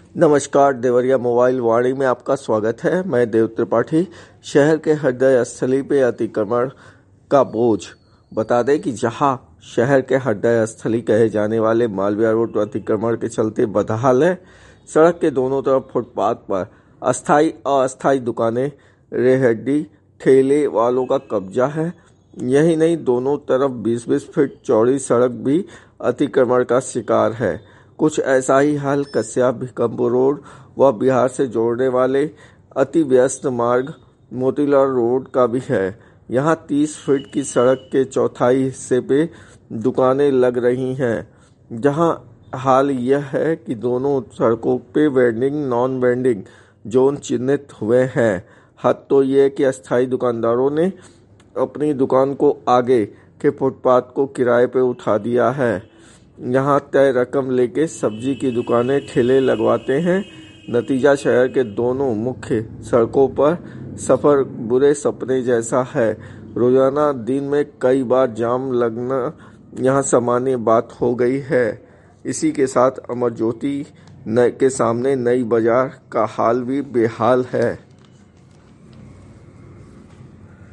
नमस्कार, देवरिया मोबाइल वाणी में आपका स्वागत है। मैं देव त्रिपाठी। शहर के हृदय स्थली पे अतिक्रमण का बोझ। बता दें कि जहां शहर के हृदय स्थली कहे जाने वाले मालवीय रोड अतिक्रमण के चलते बदहाल है। सड़क के दोनों तरफ फुटपाथ पर अस्थायी अस्थायी दुकानें, रेहड़ी ठेले वालों का कब्जा है। यही नहीं, दोनों तरफ 20-20 फीट चौड़ी सड़क भी अतिक्रमण का शिकार है। कुछ ऐसा ही हाल कस्या भिकमपुर रोड व बिहार से जोड़ने वाले अति व्यस्त मार्ग मोतीलाल रोड का भी है। यहाँ 30 फीट की सड़क के चौथाई हिस्से पे दुकानें लग रही हैं। जहाँ हाल यह है कि दोनों सड़कों पे वेंडिंग नॉन वेंडिंग जोन चिन्हित हुए हैं। हद तो ये कि अस्थायी दुकानदारों ने अपनी दुकान को आगे के फुटपाथ को किराए पे उठा दिया है। यहाँ तय रकम लेके सब्जी की दुकानें ठेले लगवाते हैं। नतीजा शहर के दोनों मुख्य सड़कों पर सफर बुरे सपने जैसा है। रोजाना दिन में कई बार जाम लगना यहाँ सामान्य बात हो गई है। इसी के साथ अमर ज्योति के सामने नई बाजार का हाल भी बेहाल है।